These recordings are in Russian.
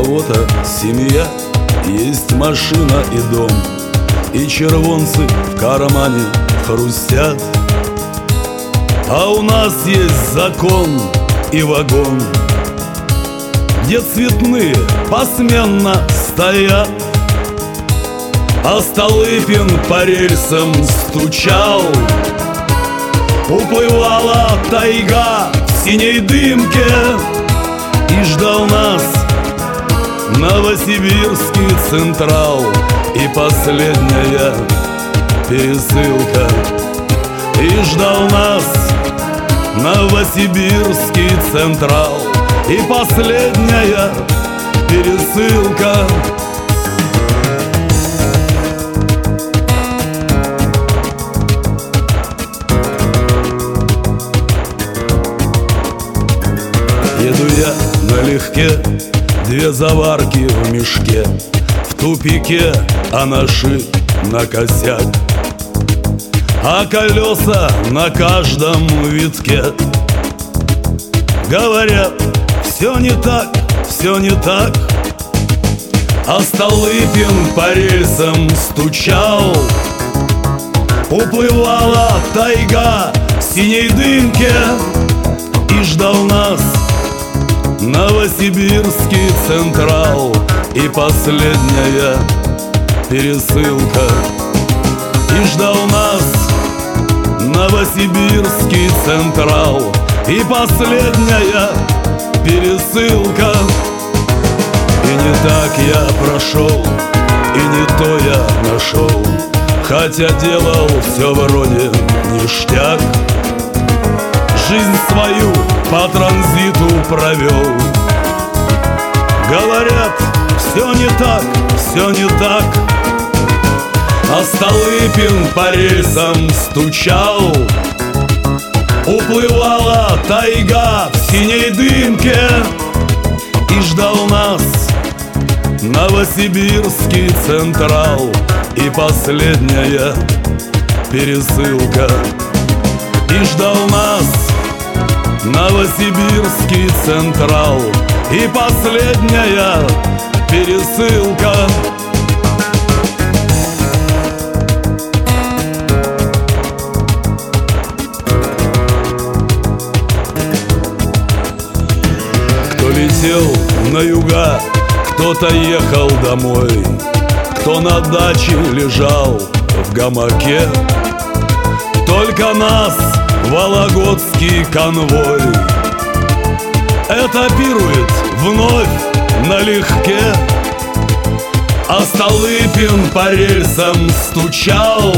кого-то семья, есть машина и дом, и червонцы в кармане хрустят. А у нас есть закон и вагон, где цветные посменно стоят. А Столыпин по рельсам стучал, уплывала тайга в синей дымке, и ждал нас Новосибирский Централ и последняя пересылка. И ждал нас Новосибирский Централ и последняя пересылка. Еду я налегке, две заварки в мешке, в тупике, а наши накосяк, а колеса на каждом витке. Говорят, все не так, все не так. А Столыпин по рельсам стучал, уплывала тайга в синей дымке, и ждал нас Новосибирский Централ и последняя пересылка. И ждал нас Новосибирский Централ и последняя пересылка. И не так я прошел, и не то я нашел, хотя делал все вроде ништяк. Жизнь свою по транзиту провел. Говорят, все не так, все не так. А Столыпин по рельсам стучал, уплывала тайга в синей дымке, и ждал нас Новосибирский Централ и последняя пересылка. И ждал нас Новосибирский Централ и последняя пересылка. Кто летел на юга, кто-то ехал домой, кто на даче лежал в гамаке. Только нас Вологодский конвой этапирует вновь налегке. А Столыпин по рельсам стучал,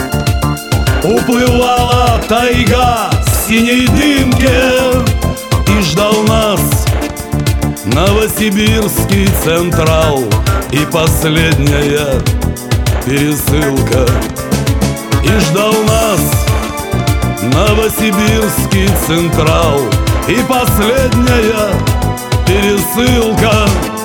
уплывала тайга в синей дымке, и ждал нас Новосибирский Централ и последняя пересылка. И ждал нас Новосибирский Централ и последняя пересылка.